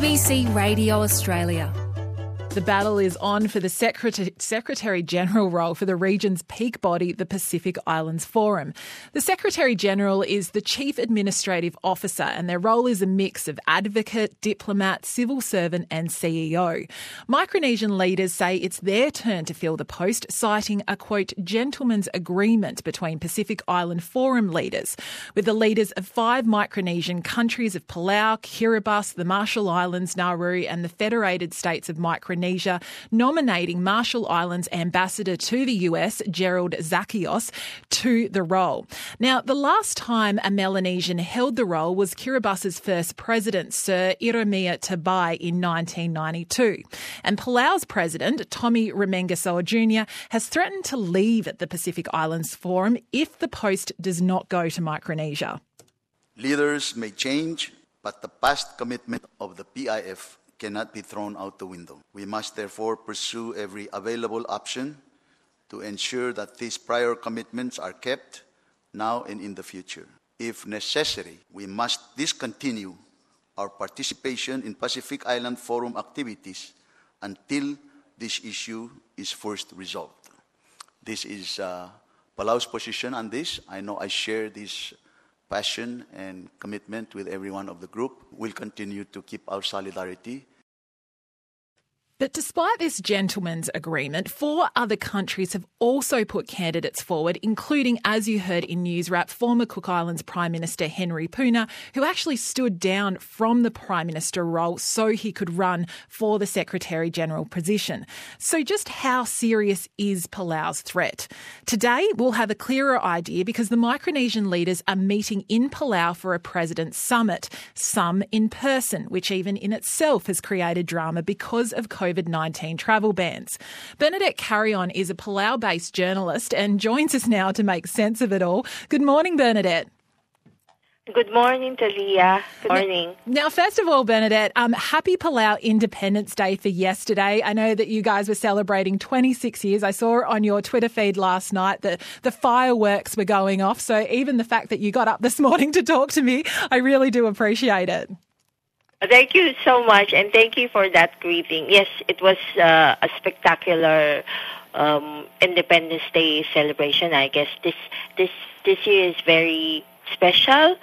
ABC Radio Australia. The battle is on for the Secretary-General role for the region's peak body, the Pacific Islands Forum. The Secretary-General is the Chief Administrative Officer, and their role is a mix of advocate, diplomat, civil servant and CEO. Micronesian leaders say it's their turn to fill the post, citing a, quote, gentleman's agreement between Pacific Island Forum leaders, with the leaders of 5 Micronesian countries of Palau, Kiribati, the Marshall Islands, Nauru and the Federated States of Micronesia nominating Marshall Islands Ambassador to the US, Gerald Zakios, to the role. Now, the last time a Melanesian held the role was Kiribati's first president, Sir Ieremia Tabai, in 1992. And Palau's president, Tommy Remengesau Jr., has threatened to leave the Pacific Islands Forum if the post does not go to Micronesia. Leaders may change, but the past commitment of the PIF cannot be thrown out the window. We must therefore pursue every available option to ensure that these prior commitments are kept now and in the future. If necessary, we must discontinue our participation in Pacific Island Forum activities until this issue is first resolved. This is Palau's position on this. I know I share this passion and commitment with everyone of the group. We'll continue to keep our solidarity. But despite this gentleman's agreement, 4 other countries have also put candidates forward, including, as you heard in News Wrap, former Cook Islands Prime Minister Henry Puna, who actually stood down from the Prime Minister role so he could run for the Secretary-General position. So just how serious is Palau's threat? Today, we'll have a clearer idea because the Micronesian leaders are meeting in Palau for a President's Summit, some in person, which even in itself has created drama because of COVID-19 travel bans. Bernadette Carrion is a Palau-based journalist and joins us now to make sense of it all. Good morning, Bernadette. Good morning, Talia. Good morning. Now, first of all, Bernadette, happy Palau Independence Day for yesterday. I know that you guys were celebrating 26 years. I saw on your Twitter feed last night that the fireworks were going off. So even the fact that you got up this morning to talk to me, I really do appreciate it. Thank you so much, and thank you for that greeting. Yes, it was a spectacular Independence Day celebration. I guess this year is very special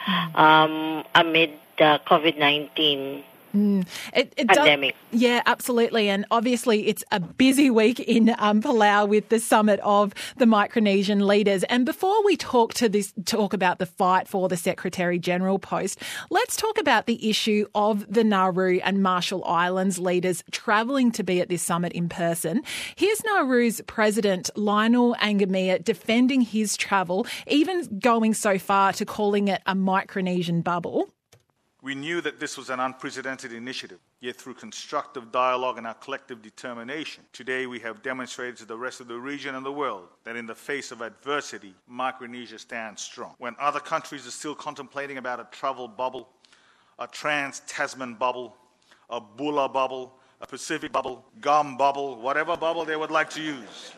amid the COVID-19 pandemic. Yeah, absolutely. And obviously it's a busy week in Palau with the summit of the Micronesian leaders. And before we talk about the fight for the Secretary-General post, let's talk about the issue of the Nauru and Marshall Islands leaders travelling to be at this summit in person. Here's Nauru's President Lionel Angamia defending his travel, even going so far to calling it a Micronesian bubble. We knew that this was an unprecedented initiative, yet through constructive dialogue and our collective determination, today we have demonstrated to the rest of the region and the world that in the face of adversity, Micronesia stands strong. When other countries are still contemplating about a travel bubble, a trans-Tasman bubble, a Bula bubble, a Pacific bubble, gum bubble, whatever bubble they would like to use,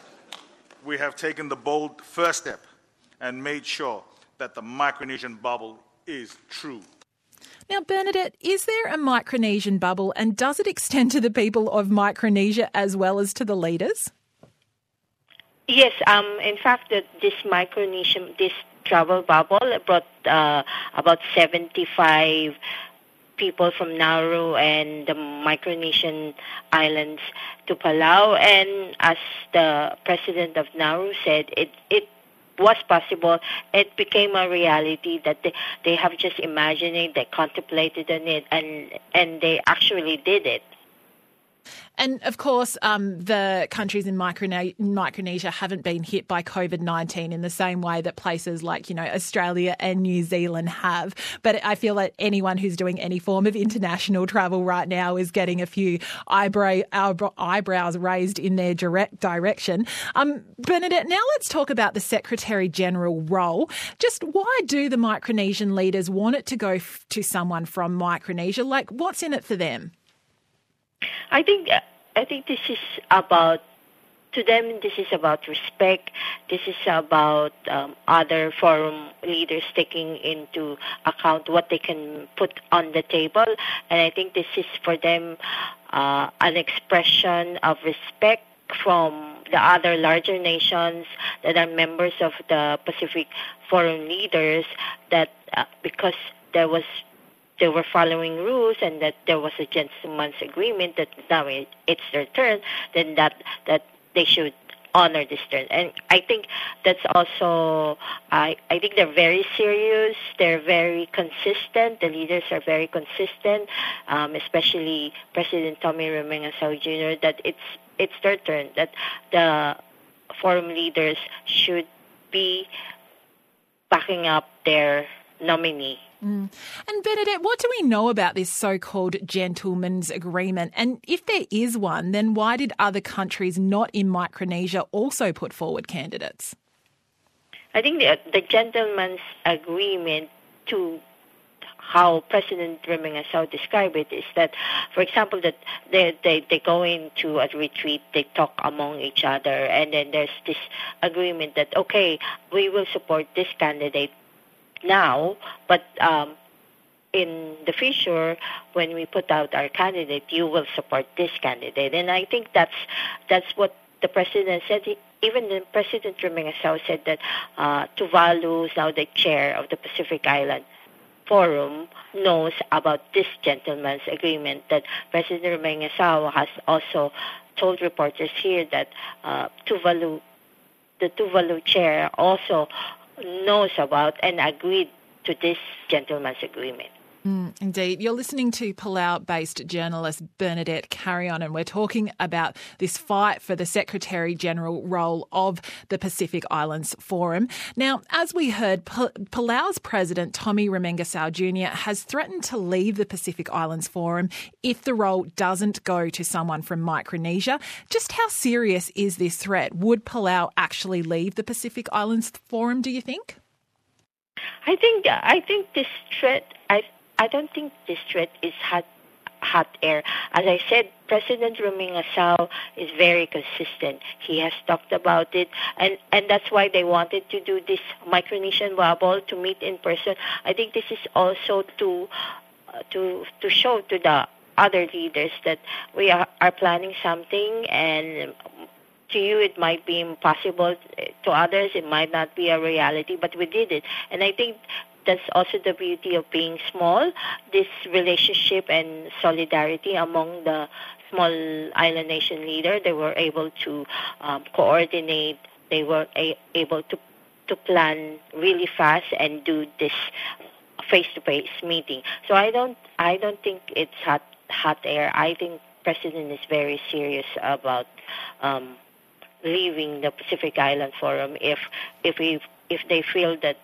we have taken the bold first step and made sure that the Micronesian bubble is true. Now, Bernadette, is there a Micronesian bubble and does it extend to the people of Micronesia as well as to the leaders? Yes, in fact, this travel bubble brought about 75 people from Nauru and the Micronesian islands to Palau. And as the president of Nauru said, it was possible. It became a reality that they have just imagined it, they contemplated on it, and they actually did it. And of course, the countries in Micronesia haven't been hit by COVID-19 in the same way that places like, Australia and New Zealand have. But I feel that anyone who's doing any form of international travel right now is getting a few eyebrows raised in their direct direction. Bernadette, now let's talk about the Secretary-General role. Just why do the Micronesian leaders want it to go to someone from Micronesia? Like, what's in it for them? I think this is about to them, this is about respect. This is about other forum leaders taking into account what they can put on the table. And I think this is for them an expression of respect from the other larger nations that are members of the Pacific Forum leaders, that because they were following rules and that there was a gentleman's agreement that now it's their turn, then that they should honor this turn. And I think that's also, I think they're very serious, they're very consistent, the leaders are very consistent, especially President Tommy Remengesau Jr., that it's their turn, that the forum leaders should be backing up their nominee. And Bernadette, what do we know about this so-called gentleman's agreement? And if there is one, then why did other countries not in Micronesia also put forward candidates? I think the gentleman's agreement, to how President Remengesau described it, is that, for example, that they go into a retreat, they talk among each other, and then there's this agreement that, okay, we will support this candidate now, but in the future, when we put out our candidate, you will support this candidate. And I think that's what the president said. Even the President Remengesau said that Tuvalu, now the chair of the Pacific Island Forum, knows about this gentleman's agreement, that President Remengesau has also told reporters here that the Tuvalu chair also knows about and agreed to this gentleman's agreement. Indeed. You're listening to Palau-based journalist Bernadette Carrion, and we're talking about this fight for the Secretary-General role of the Pacific Islands Forum. Now, as we heard, Palau's president, Tommy Remengesau Jr., has threatened to leave the Pacific Islands Forum if the role doesn't go to someone from Micronesia. Just how serious is this threat? Would Palau actually leave the Pacific Islands Forum, do you think? I think this threat, I don't think this threat is hot air. As I said, President Remengesau is very consistent. He has talked about it, and that's why they wanted to do this Micronesian bubble, to meet in person. I think this is also to show to the other leaders that we are planning something, and to you it might be impossible, to others it might not be a reality, but we did it. And I think that's also the beauty of being small, this relationship and solidarity among the small island nation leader. They were able to coordinate, they were able to plan really fast and do this face-to-face meeting. So I don't think it's hot air. I think President is very serious about leaving the Pacific Island Forum if they feel that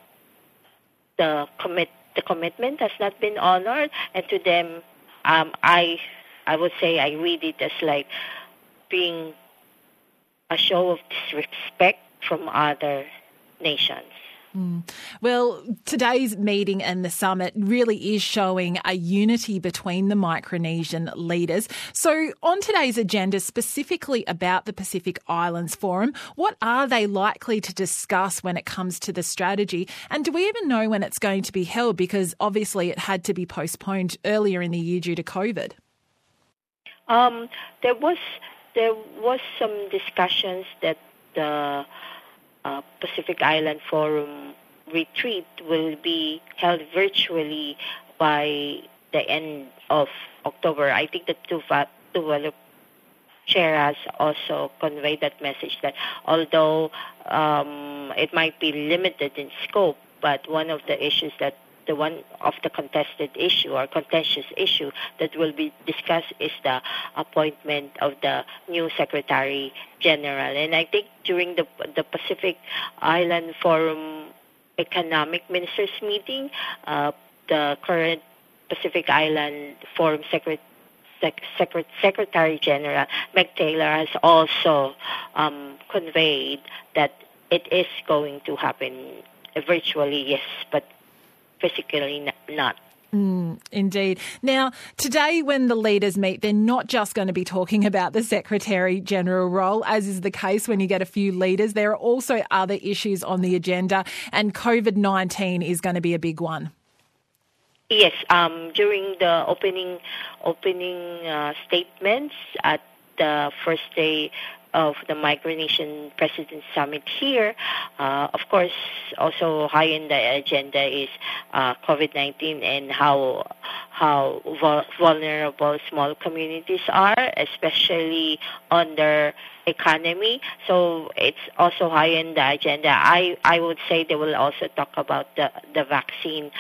the commitment has not been honored, and to them, I would say I read it as like being a show of disrespect from other nations. Well, today's meeting and the summit really is showing a unity between the Micronesian leaders. So on today's agenda, specifically about the Pacific Islands Forum, what are they likely to discuss when it comes to the strategy? And do we even know when it's going to be held? Because obviously it had to be postponed earlier in the year due to COVID. There was some discussions that the Pacific Island Forum retreat will be held virtually by the end of October. I think the Tuvalu chair has also conveyed that message, that although it might be limited in scope, but one of the issues that one of the contested issue or contentious issue that will be discussed is the appointment of the new Secretary General. And I think during the Pacific Island Forum Economic Ministers meeting, the current Pacific Island Forum Secretary General Meg Taylor has also conveyed that it is going to happen virtually, yes, but physically not. Indeed. Now, today when the leaders meet, they're not just going to be talking about the Secretary-General role, as is the case when you get a few leaders. There are also other issues on the agenda, and COVID-19 is going to be a big one. Yes, during the opening statements at the first day of the Micronesian President Summit here, of course, also high in the agenda is COVID-19 and how vulnerable small communities are, especially on their economy. So it's also high in the agenda. I would say they will also talk about the vaccine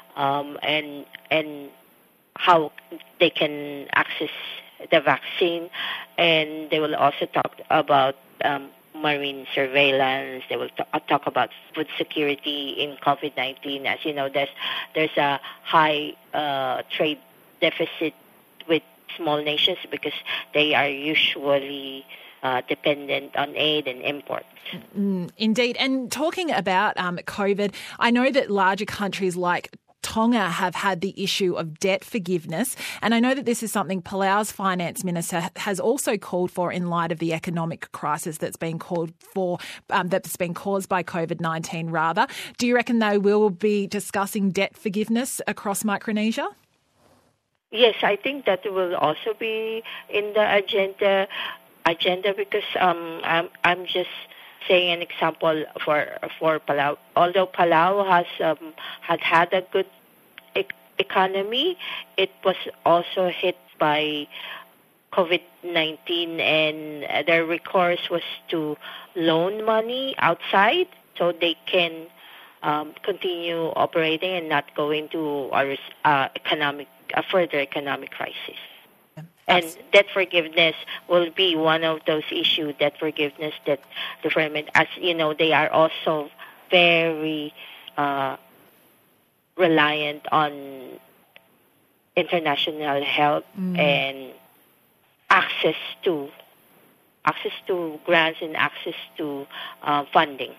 and how they can access the vaccine, and they will also talk about marine surveillance. They will talk about food security in COVID-19. As you know, there's a high trade deficit with small nations because they are usually dependent on aid and imports. Indeed. And talking about COVID, I know that larger countries like Tonga have had the issue of debt forgiveness, and I know that this is something Palau's finance minister has also called for in light of the economic crisis that's been called for, that's been caused by COVID-19 rather. Do you reckon they will be discussing debt forgiveness across Micronesia? Yes, I think that will also be in the agenda because I'm just saying an example for Palau. Although Palau has had a good economy, it was also hit by COVID-19, and their recourse was to loan money outside so they can continue operating and not go into a further economic crisis. And debt forgiveness will be one of those issues, debt forgiveness, debt deferment. As you know, they are also very reliant on international help and access to grants and access to funding.